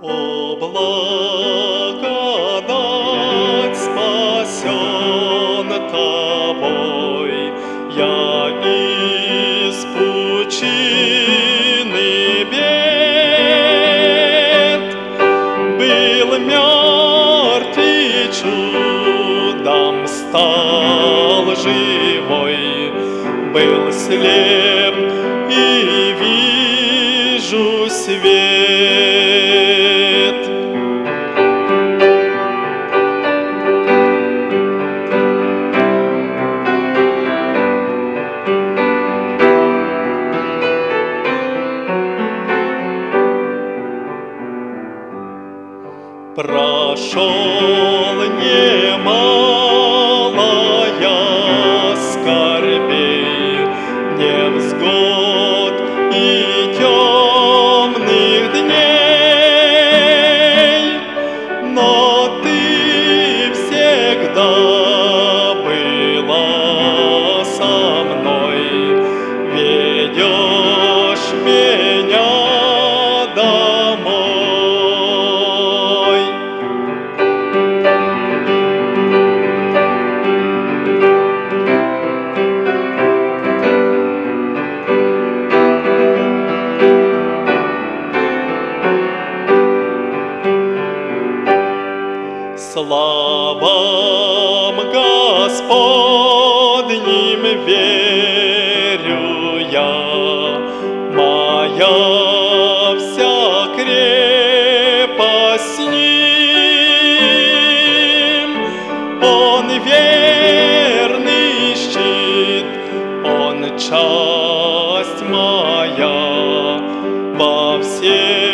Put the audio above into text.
О, благодать, спасен тобой, я из пучины бед был мертв и чудом стал живой, был слеп и вижу свет. Прошел немало скорбей, невзгод и темных дней, но ты всегда была со мной, ведешь меня домой. Славам Господним верю я, моя вся крепость с Ним. Он верный щит, Он часть моя во всем.